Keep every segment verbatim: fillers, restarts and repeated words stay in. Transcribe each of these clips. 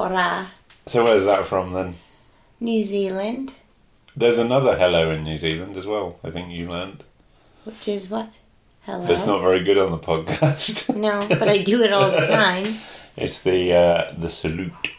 ora. So where's that from then? New Zealand. There's another hello in New Zealand as well, I think you learned. Which is what? Hello? That's not very good on the podcast. No, but I do it all the time. It's the uh, the salute.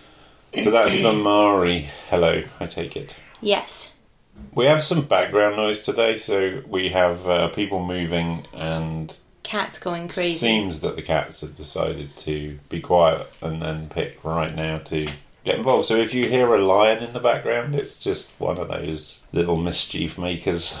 So that's the Maori hello, I take it. Yes. We have some background noise today, so we have uh, people moving and... Cats going crazy. Seems that the cats have decided to be quiet and then pick right now to get involved. So if you hear a lion in the background, it's just one of those little mischief makers.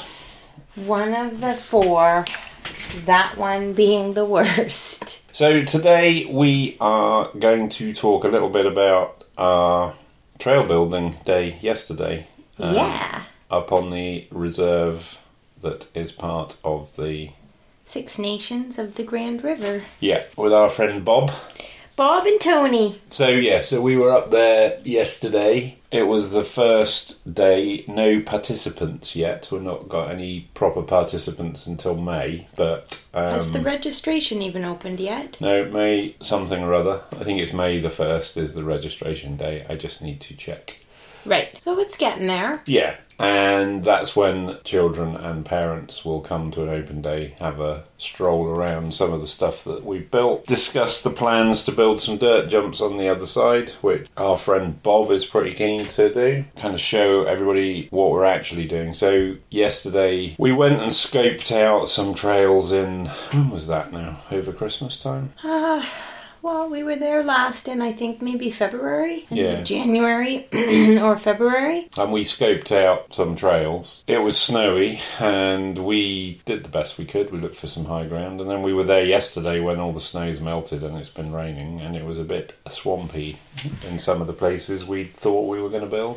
One of the four. That one being the worst. So today we are going to talk a little bit about our trail building day yesterday. Um, yeah. Up on the reserve that is part of the... Six Nations of the Grand River. Yeah, with our friend Bob. Bob and Tony. So yeah, so we were up there yesterday. It was the first day, no participants yet. We've not got any proper participants until May, but... Um, Has the registration even opened yet? No, May something or other. I think it's May the first is the registration day. I just need to check. Right, so it's getting there. Yeah, and that's when children and parents will come to an open day, have a stroll around some of the stuff that we've built, discuss the plans to build some dirt jumps on the other side, which our friend Bob is pretty keen to do, kind of show everybody what we're actually doing. So yesterday we went and scoped out some trails in, when was that now, over Christmas time? Ah... Uh. Well, we were there last in, I think, maybe February? Yeah. January or February. And we scoped out some trails. It was snowy, and we did the best we could. We looked for some high ground, and then we were there yesterday when all the snow's melted and it's been raining, and it was a bit swampy in some of the places we thought we were going to build.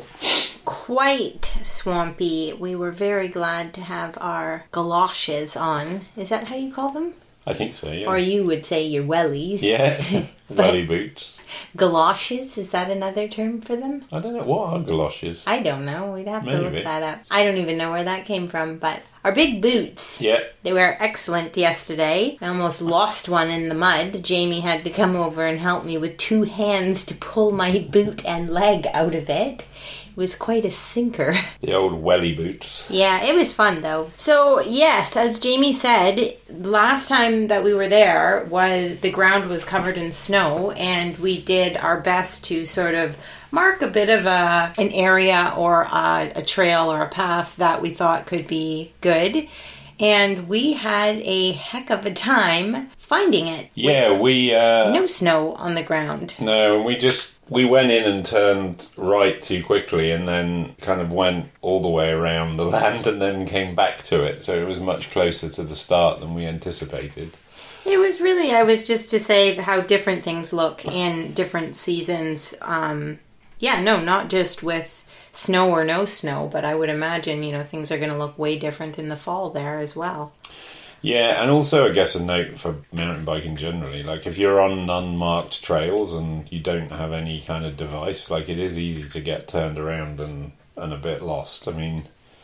Quite swampy. We were very glad to have our galoshes on. Is that how you call them? I think so, yeah. Or you would say your wellies. Yeah, welly boots. Galoshes, is that another term for them? I don't know. What are galoshes? I don't know. We'd have Maybe. to look that up. I don't even know where that came from, but our big boots. Yeah. They were excellent yesterday. I almost lost one in the mud. Jamie had to come over and help me with two hands to pull my boot and leg out of it. It was quite a sinker. The old welly boots. Yeah, it was fun though. So yes, as Jamie said, last time that we were there was the ground was covered in snow, and we did our best to sort of mark a bit of a an area or a, a trail or a path that we thought could be good. And we had a heck of a time finding it. Yeah, we... Uh, no snow on the ground. No, and we just... We went in and turned right too quickly and then kind of went all the way around the land and then came back to it. So it was much closer to the start than we anticipated. It was really, I was just to say how different things look in different seasons. Um, yeah, no, not just with snow or no snow, but I would imagine, you know, things are going to look way different in the fall there as well. Yeah, and also I guess a note for mountain biking generally, like if you're on unmarked trails and you don't have any kind of device, like it is easy to get turned around and, and a bit lost. I mean...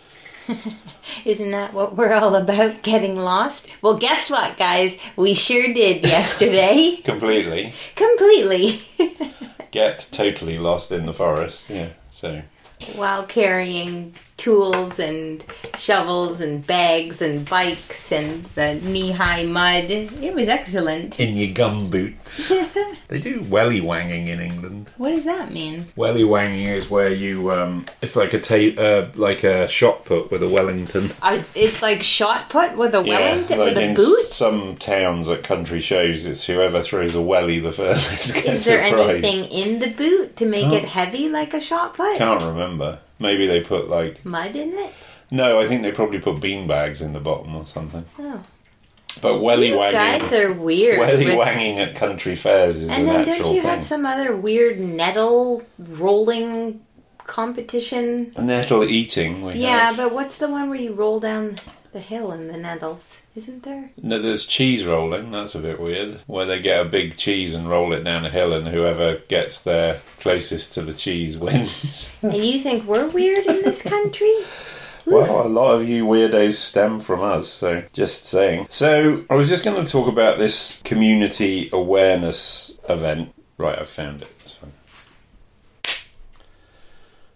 Isn't that what we're all about, getting lost? Well, guess what, guys? We sure did yesterday. Completely. Completely. Get totally lost in the forest, yeah, so... While carrying tools and shovels and bags and bikes and the knee-high mud. It was excellent. In your gum boots. They do welly wanging in England. What does that mean? Welly wanging is where you, um, it's like a ta- uh, like a shot put with a Wellington. Uh, it's like shot put with a Wellington, yeah, like with a in boot? Some towns at country shows, it's whoever throws a welly the furthest gets Is there a prize. anything in the boot to make Can't- it heavy like a shot put? Can't remember. Maybe they put like... Mud in it? No, I think they probably put bean bags in the bottom or something. Oh. But welly You wanging... guys are weird. Welly with- wanging at country fairs is And an then actual don't you thing. have some other weird nettle rolling competition? Nettle eating, we Yeah, have. but what's the one where you roll down the hill in the nettles? Isn't there? No, there's cheese rolling, that's a bit weird. Where they get a big cheese and roll it down a hill and whoever gets there closest to the cheese wins. And you think we're weird in this country? Well, a lot of you weirdos stem from us, so just saying. So, I was just going to talk about this community awareness event. Right, I've found it. It's fine.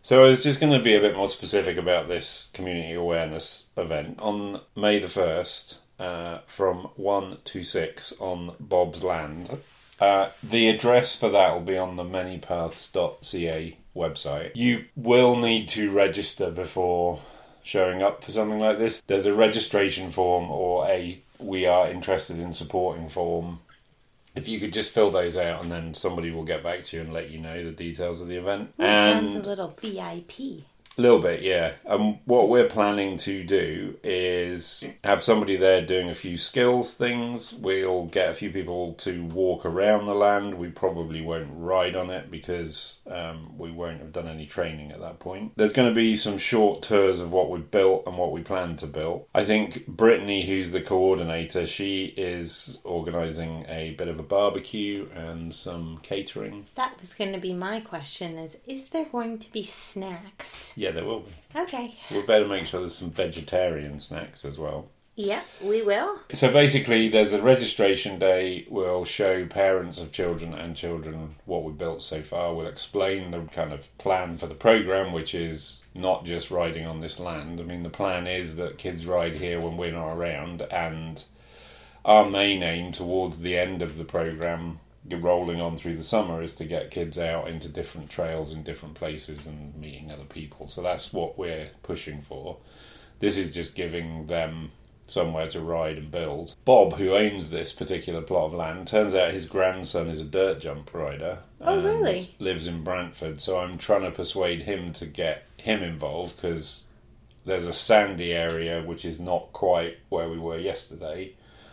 So I was just going to be a bit more specific about this community awareness event. On May the first, uh, from one to six on Bob's Land, uh, the address for that will be on the many paths dot c a website. You will need to register before showing up for something like this. There's a registration form or a we are interested in supporting form. If you could just fill those out and then somebody will get back to you and let you know the details of the event. Ooh, and sounds a little V I P. A little bit, yeah. And what we're planning to do is have somebody there doing a few skills things. We'll get a few people to walk around the land. We probably won't ride on it because um, we won't have done any training at that point. There's going to be some short tours of what we've built and what we plan to build. I think Brittany, who's the coordinator, she is organising a bit of a barbecue and some catering. That was going to be my question, is, is there going to be snacks? Yeah. Yeah, there will be. Okay. We better make sure there's some vegetarian snacks as well. Yeah, we will. So basically, there's a registration day. We'll show parents of children and children what we've built so far. We'll explain the kind of plan for the programme, which is not just riding on this land. I mean, the plan is that kids ride here when we're not around, and our main aim towards the end of the programme, rolling on through the summer, is to get kids out into different trails in different places and meeting other people. So that's what we're pushing for. This is just giving them somewhere to ride and build. Bob, who owns this particular plot of land, turns out his grandson is a dirt jump rider. Oh, really? Lives in Brantford. So I'm trying to persuade him to get him involved, because there's a sandy area which is not quite where we were yesterday.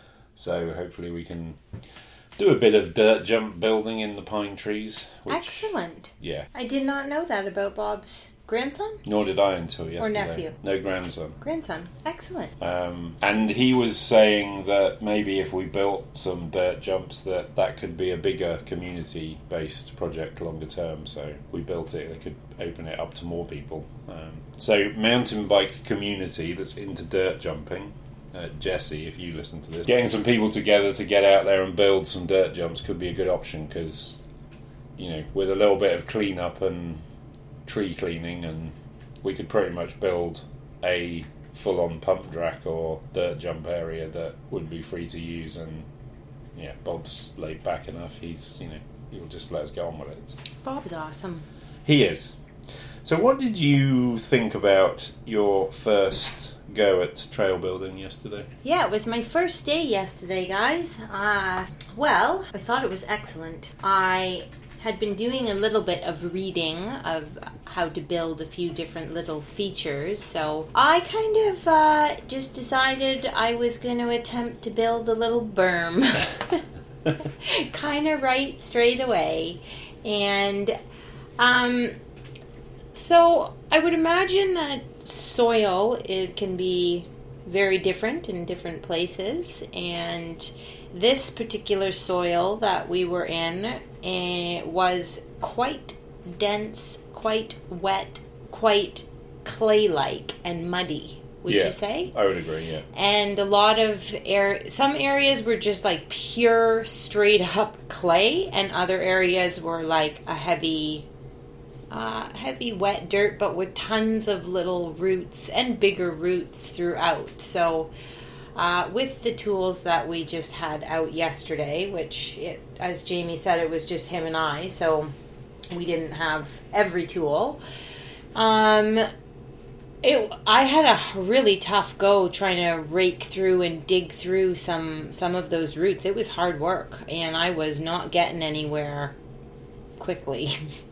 So hopefully we can do a bit of dirt jump building in the pine trees. Which, excellent. Yeah. I did not know that about Bob's grandson? Nor did I until yesterday. Or nephew? No, grandson. Grandson. Excellent. Um, and he was saying that maybe if we built some dirt jumps, that that could be a bigger community-based project longer term. So we built it. They could open it up to more people. Um, so mountain bike community that's into dirt jumping. Uh, Jesse, if you listen to this, getting some people together to get out there and build some dirt jumps could be a good option, because, you know, with a little bit of clean-up and tree cleaning, and we could pretty much build a full-on pump track or dirt jump area that would be free to use. And yeah, Bob's laid back enough. He's, you know, he'll just let us go on with it. Bob's awesome. He is. So what did you think about your first go at trail building yesterday? Yeah, it was my first day yesterday, guys. Uh, well, I thought it was excellent. I had been doing a little bit of reading of how to build a few different little features, so I kind of uh, just decided I was going to attempt to build a little berm. Kind of right straight away. And um, so I would imagine that soil, it can be very different in different places, and this particular soil that we were in uh, was quite dense, quite wet, quite clay-like and muddy, would yeah, you say? I would agree, yeah. And a lot of air, some areas were just like pure straight up clay, and other areas were like a heavy Uh, heavy wet dirt, but with tons of little roots and bigger roots throughout. So uh, with the tools that we just had out yesterday, which it, as Jamie said, it was just him and I, so we didn't have every tool. Um, it, I had a really tough go trying to rake through and dig through some, some of those roots. It was hard work, and I was not getting anywhere quickly.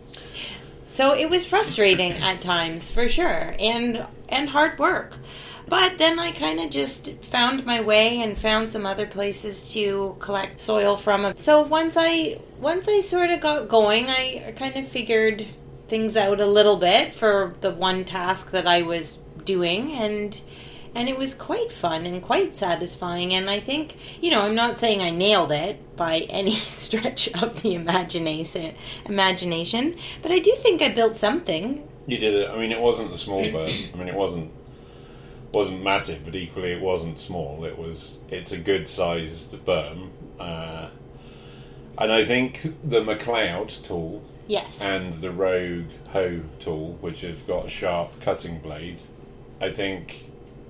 So it was frustrating at times, for sure, and and hard work. But then I kind of just found my way and found some other places to collect soil from. So once I once I sort of got going, I kind of figured things out a little bit for the one task that I was doing, and and it was quite fun and quite satisfying. And I think, you know, I'm not saying I nailed it by any stretch of the imagination, imagination, but I do think I built something. You did it. I mean, it wasn't a small berm. I mean, it wasn't wasn't massive, but equally it wasn't small. It was. It's a good sized berm, uh, and I think the McLeod tool Yes. and the Rogue hoe tool, which have got a sharp cutting blade, I think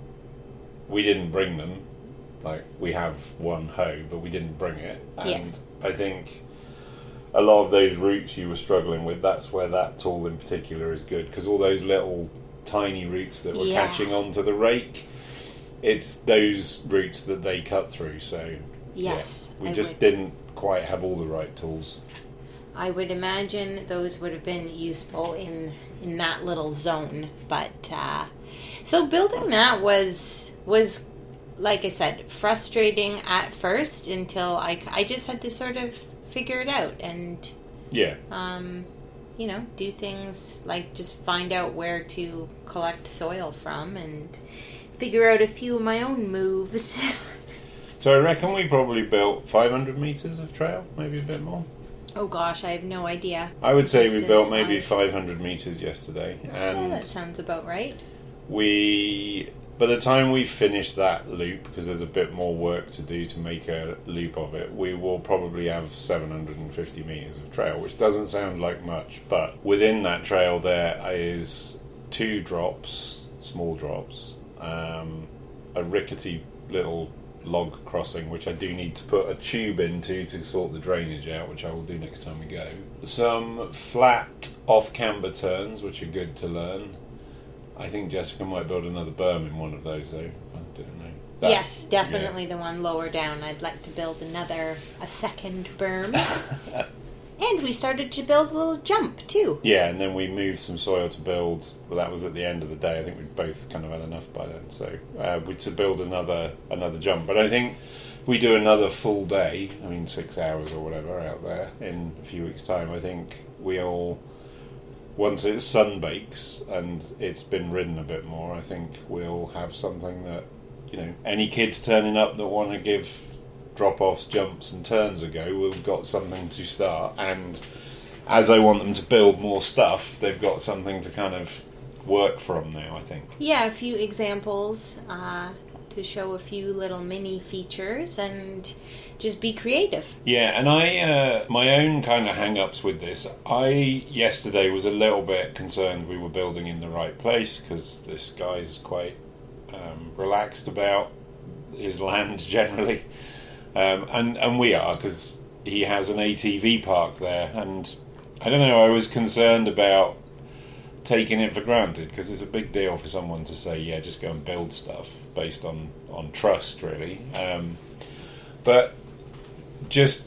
we didn't bring them. Like, we have one hoe, but we didn't bring it. And Yeah. I think a lot of those roots you were struggling with, that's where that tool in particular is good, because all those little tiny roots that were Yeah. catching onto the rake, it's those roots that they cut through. So Yes. yeah, we I just would. didn't quite have all the right tools. I would imagine those would have been useful in in that little zone. But uh, so building that was was like I said, frustrating at first until I, I just had to sort of figure it out and Yeah. um, you know, do things like just find out where to collect soil from and figure out a few of my own moves. So I reckon we probably built five hundred metres of trail, maybe a bit more. Oh gosh, I have no idea. I would say we built maybe Distance-wise. five hundred metres yesterday. Yeah, And that sounds about right. we, by the time we finish that loop, because there's a bit more work to do to make a loop of it, we will probably have seven hundred fifty metres of trail, which doesn't sound like much, but within that trail there is two drops, small drops, um, a rickety little log crossing, which I do need to put a tube into to sort the drainage out, which I will do next time we go. Some flat off-camber turns, which are good to learn. I think Jessica might build another berm in one of those, though. I don't know. That- Yes, definitely the one lower down. I'd like to build another, a second berm. And we started to build a little jump, too. Yeah, and then we moved some soil to build. Well, that was at the end of the day. I think we'd both kind of had enough by then. So uh, we to build another another jump. But I think if we do another full day, I mean six hours or whatever out there in a few weeks' time, I think we'll, once it sunbakes and it's been ridden a bit more, I think we'll have something that, you know, any kids turning up that want to give drop-offs, jumps and turns a go, we've got something to start. And as I want them to build more stuff, they've got something to kind of work from now, I think. Yeah, a few examples uh, to show a few little mini features and just be creative. Yeah, and I, uh, my own kind of hang-ups with this, I yesterday was a little bit concerned we were building in the right place, because this guy's quite um, relaxed about his land generally. Um, and, and we are, because he has an A T V park there, and I don't know, I was concerned about taking it for granted, because it's a big deal for someone to say, yeah, just go and build stuff based on, on trust, really. Um, but just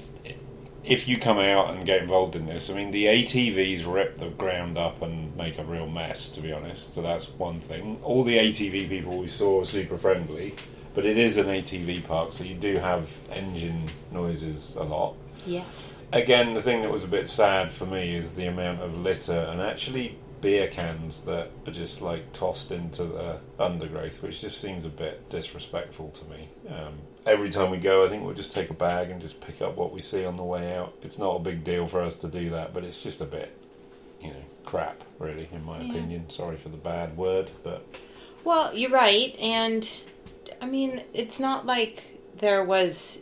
if you come out and get involved in this, I mean, the A T Vs rip the ground up and make a real mess, to be honest, so that's one thing. All the A T V people we saw are super friendly. But it is an A T V park, so you do have engine noises a lot. Yes. Again, the thing that was a bit sad for me is the amount of litter and actually beer cans that are just like tossed into the undergrowth, which just seems a bit disrespectful to me. Um, every time we go, I think we'll just take a bag and just pick up what we see on the way out. It's not a big deal for us to do that, but it's just a bit, you know, crap, really, in my Yeah. opinion. Sorry for the bad word, but... Well, you're right, and I mean, it's not like there was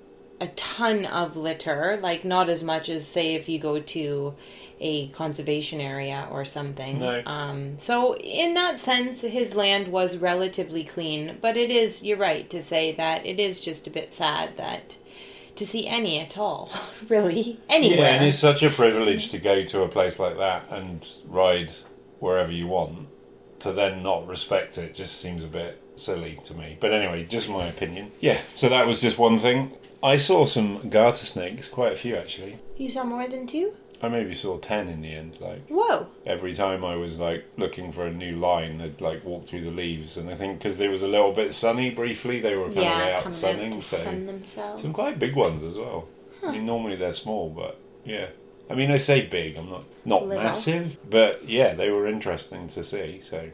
a ton of litter, like not as much as, say, if you go to a conservation area or something. No. Um, so in that sense, his land was relatively clean, but it is, you're right to say that it is just a bit sad that to see any at all, really, anywhere. Yeah, and it's such a privilege to go to a place like that and ride wherever you want. To then not respect it just seems a bit silly to me. But anyway, just my opinion. Yeah, so that was just one thing. I saw some garter snakes, quite a few actually. You saw more than two? I maybe saw ten in the end. Like Whoa. every time I was like looking for a new line, I'd like walk through the leaves, and I think because it was a little bit sunny briefly, they were kind Yeah, of out coming sunning. out to So sun themselves. some quite big ones as well. Huh. I mean, normally they're small, but yeah. I mean, I say big. I'm not not Little. massive, but yeah, they were interesting to see. So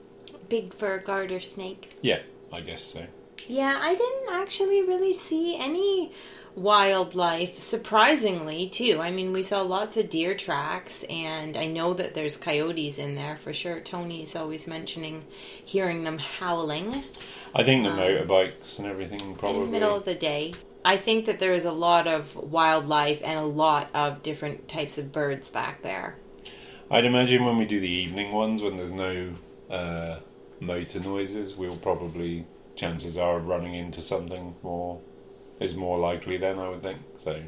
Big for a garter snake. yeah, I guess so. Yeah, I didn't actually really see any wildlife, surprisingly, too. I mean, we saw lots of deer tracks, and I know that there's coyotes in there for sure. Tony's always mentioning hearing them howling I think the Um, motorbikes and everything probably. in the middle of the day. I think that there is a lot of wildlife and a lot of different types of birds back there. I'd imagine when we do the evening ones, when there's no uh, motor noises, we'll probably, chances are, running into something more is more likely then, I would think. So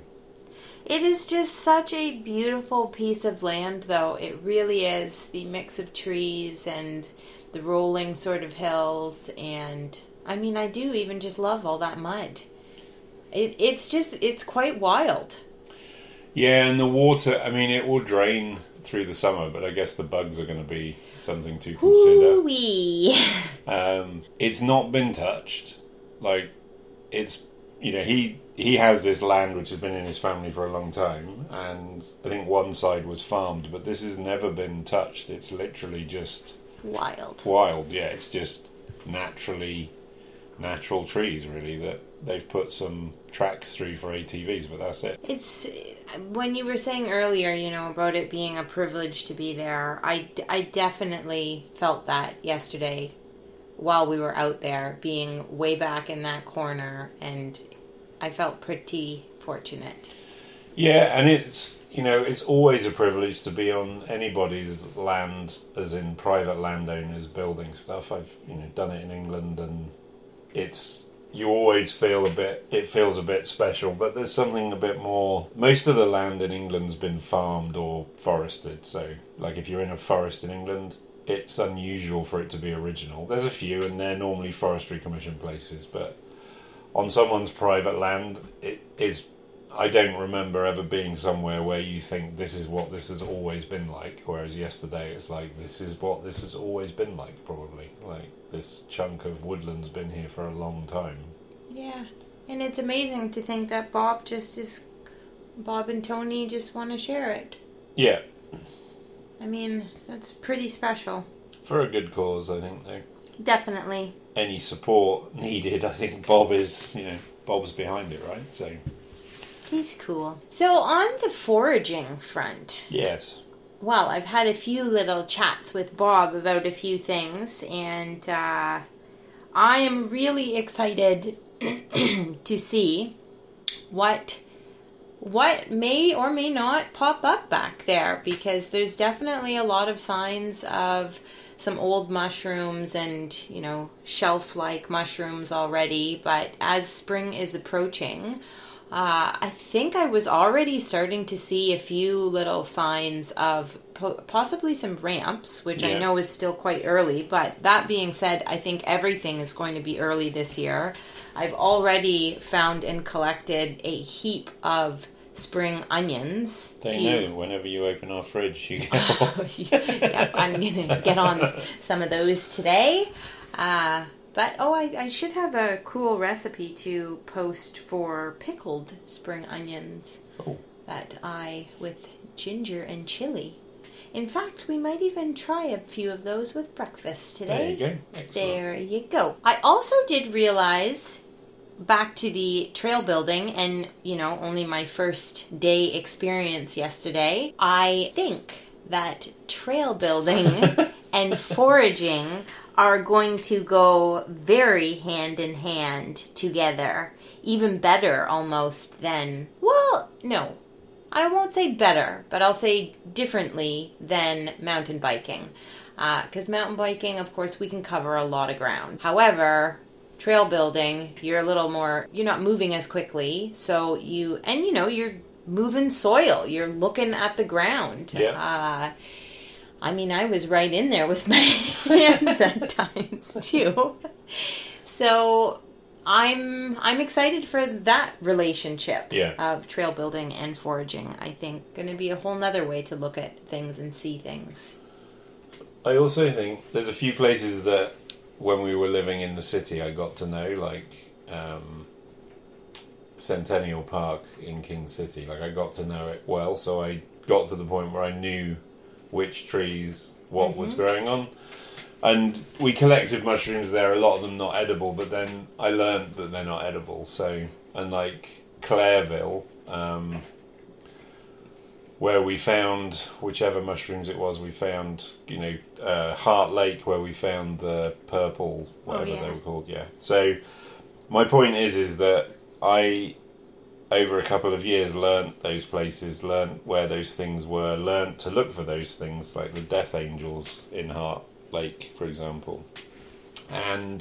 it is just such a beautiful piece of land, though. It really is. The mix of trees and the rolling sort of hills, and I mean, I do even just love all that mud. It, it's just, it's quite wild. Yeah, and the water, I mean, it will drain through the summer, but I guess the bugs are going to be something to consider. Hoo-wee. Um, it's not been touched. Like, it's, you know, he he has this land which has been in his family for a long time, and I think one side was farmed, but this has never been touched. It's literally just wild. Wild, yeah. It's just naturally natural trees, really, that they've put some tracks through for A T Vs, but that's it. It's when you were saying earlier, you know, about it being a privilege to be there. I, I definitely felt that yesterday while we were out there, being way back in that corner, and I felt pretty fortunate. Yeah, and it's, you know, it's always a privilege to be on anybody's land, as in private landowners building stuff. I've, you know, done it in England, and it's, you always feel a bit, it feels a bit special, but there's something a bit more. Most of the land in England's been farmed or forested, so, like, if you're in a forest in England, it's unusual for it to be original. There's a few, and they're normally Forestry Commission places, but on someone's private land, it is, I don't remember ever being somewhere where you think this is what this has always been like, whereas yesterday it's like, this is what this has always been like, probably. Like, this chunk of woodland's been here for a long time. Yeah, and it's amazing to think that Bob just is, Bob and Tony just want to share it. Yeah. I mean, that's pretty special. For a good cause, I think, though. Definitely. Any support needed, I think Bob is, you know, Bob's behind it, right? So he's cool. So on the foraging front. Yes. Well, I've had a few little chats with Bob about a few things, and uh, I am really excited to see what what may or may not pop up back there, because there's definitely a lot of signs of some old mushrooms and, you know, shelf-like mushrooms already, but as spring is approaching, uh, I think I was already starting to see a few little signs of po- possibly some ramps, which yeah. I know is still quite early, but that being said, I think everything is going to be early this year. I've already found and collected a heap of spring onions. They know whenever you open our fridge, you get oh, Yep, I'm going to get on some of those today. Uh, but, oh, I, I should have a cool recipe to post for pickled spring onions. Oh. That I, with ginger and chili. In fact, we might even try a few of those with breakfast today. There you go. Excellent. There you go. I also did realize, back to the trail building, and, you know, only my first day experience yesterday, I think that trail building and foraging are going to go very hand in hand together. Even better, almost, than, well, no. I won't say better, but I'll say differently than mountain biking. Because uh, mountain biking, of course, we can cover a lot of ground. However, trail building, you're a little more, you're not moving as quickly. So you, and you know, you're moving soil. You're looking at the ground. Yeah. Uh, I mean, I was right in there with my hands at times, too. So I'm I'm excited for that relationship yeah. of trail building and foraging. I think going to be a whole nother way to look at things and see things. I also think there's a few places that when we were living in the city I got to know, like um, Centennial Park in King City. Like, I got to know it well, so I got to the point where I knew which trees, what mm-hmm. was growing on. And we collected mushrooms there, a lot of them not edible, but then I learned that they're not edible. So, and like Clareville, um, where we found whichever mushrooms it was, we found, you know, uh, Heart Lake, where we found the purple, whatever oh, yeah. they were called, yeah. So my point is, is that I over a couple of years, learnt those places, learnt where those things were, learnt to look for those things, like the Death Angels in Heart Lake, for example. And,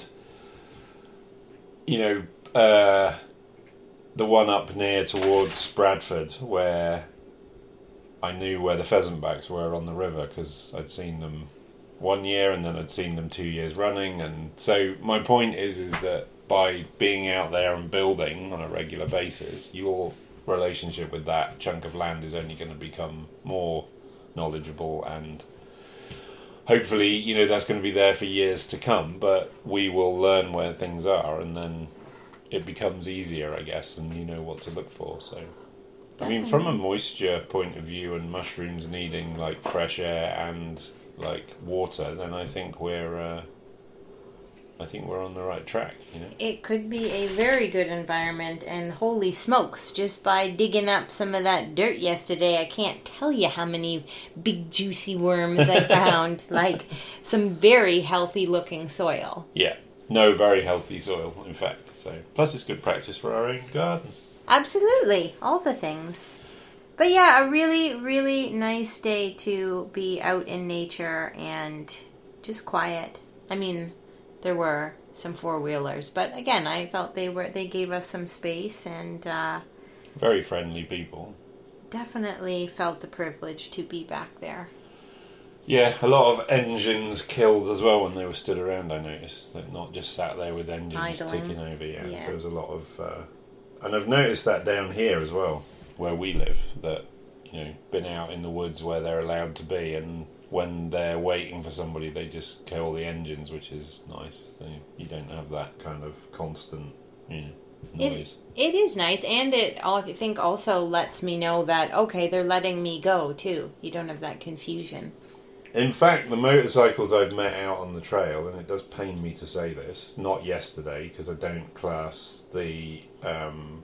you know, uh, the one up near towards Bradford, where I knew where the pheasantbacks were on the river, because I'd seen them one year and then I'd seen them two years running. And so my point is, is that by being out there and building on a regular basis, your relationship with that chunk of land is only going to become more knowledgeable, and hopefully, you know, that's going to be there for years to come, but we will learn where things are, and then it becomes easier, I guess, and you know what to look for. So Definitely. I mean, from a moisture point of view, and mushrooms needing like fresh air and like water, then I think we're uh, I think we're on the right track, you know. It could be a very good environment, and holy smokes, just by digging up some of that dirt yesterday, I can't tell you how many big juicy worms I found. Like some very healthy looking soil. Yeah, no, very healthy soil, in fact. So plus it's good practice for our own garden. Absolutely, all the things. But yeah, a really, really nice day to be out in nature and just quiet. I mean, there were some four-wheelers, but again, I felt they were they gave us some space, and uh, very friendly people. Definitely felt the privilege to be back there. Yeah, a lot of engines killed as well when they were stood around. I noticed that, not just sat there with engines Idling. ticking over. Yeah, yeah, there was a lot of, uh, and I've noticed that down here as well, where we live. That, you know, been out in the woods where they're allowed to be, and when they're waiting for somebody, they just kill the engines, which is nice. So you don't have that kind of constant, you know, noise. It, it is nice, and it, I think, also lets me know that, okay, they're letting me go, too. You don't have that confusion. In fact, the motorcycles I've met out on the trail, and it does pain me to say this, not yesterday, because I don't class the... Um,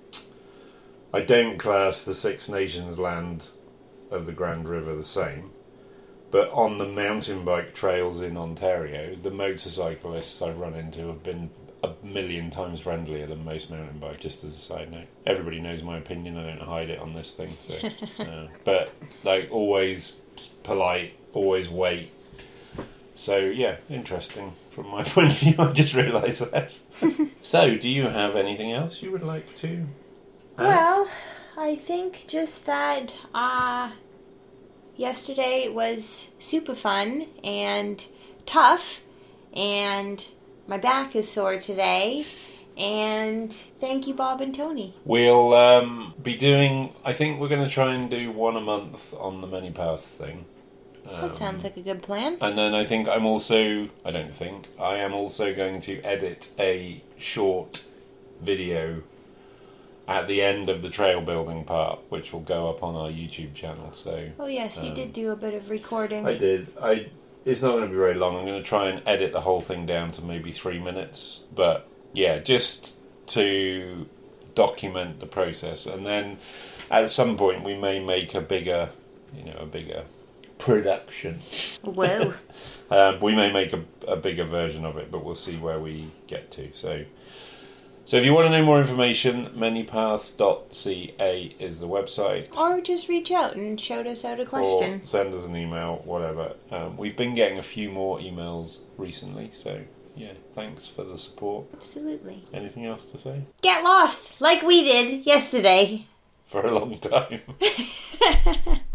I don't class the Six Nations land of the Grand River the same. But on the mountain bike trails in Ontario, the motorcyclists I've run into have been a million times friendlier than most mountain bikes, just as a side note. Everybody knows my opinion, I don't hide it on this thing. So, uh, but, like, always polite, always wait. So, yeah, interesting from my point of view. I just realised that. So, do you have anything else you would like to add? Well, I think just that... Uh... Yesterday was super fun and tough, and my back is sore today, and thank you, Bob and Tony. We'll um, be doing, I think we're going to try and do one a month on the Many Paths thing. Um, that sounds like a good plan. And then I think I'm also, I don't think, I am also going to edit a short video at the end of the trail building part, which will go up on our YouTube channel. So, oh yes, you um, did do a bit of recording. I did. I. It's not going to be very long. I'm going to try and edit the whole thing down to maybe three minutes. But yeah, just to document the process, and then at some point we may make a bigger, you know, a bigger production. Whoa. um, we may make a, a bigger version of it, but we'll see where we get to. So. So if you want to know more information, many paths dot c a is the website. Or just reach out and shout us out a question. Or send us an email, whatever. Um, we've been getting a few more emails recently, so yeah, thanks for the support. Absolutely. Anything else to say? Get lost, like we did yesterday. For a long time.